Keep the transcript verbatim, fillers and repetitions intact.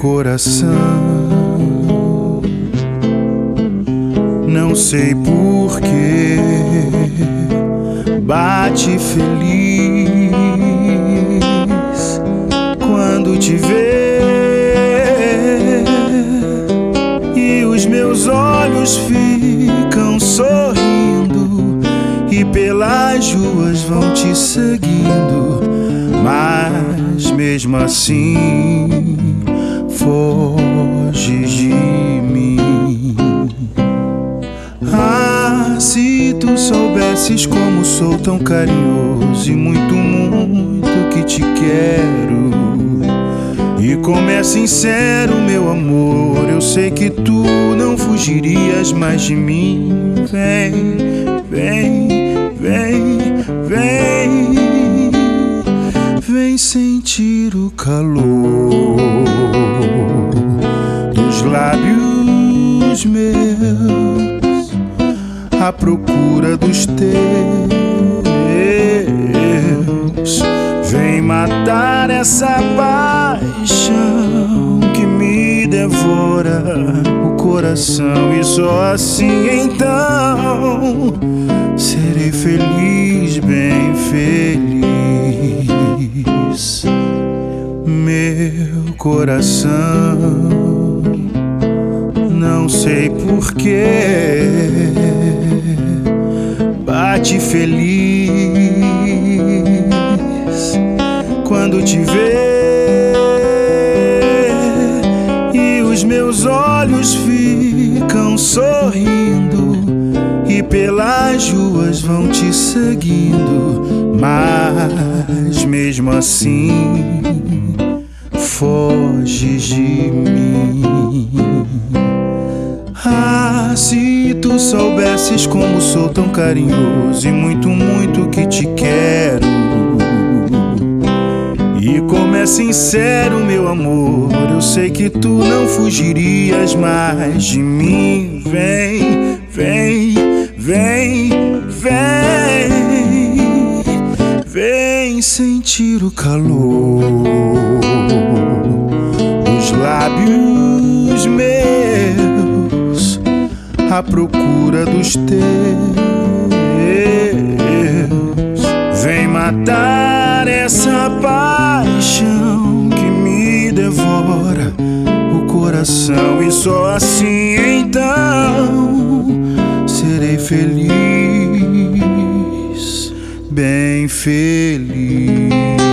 coração. Não sei por que bate feliz quando te vê, e os meus olhos ficam sorrindo e pelas ruas vão te seguindo, mas mesmo assim foges de mim. Ah, se tu soubesses como sou tão carinhoso e muito, muito que te quero, e como é sincero meu amor, eu sei que tu não fugirias mais de mim. Vem, vem, vem, vem, vem sentir o calor dos lábios meus à procura dos teus. Vem matar essa paixão que me devora o coração, e só assim então serei feliz, bem feliz. Meu coração, não sei porquê, bate feliz quando te vê, e os meus olhos ficam sorrindo e pelas ruas vão te seguindo, mas mesmo assim foges de mim. Ah, se tu soubesses como sou tão carinhoso e muito, muito que te quero, e como é sincero meu amor, eu sei que tu não fugirias mais de mim. Vem, vem, vem, vem, vem sentir o calor dos lábios meus à procura dos teus. Vem matar essa paixão que me devora o coração, e só assim então serei feliz, bem feliz.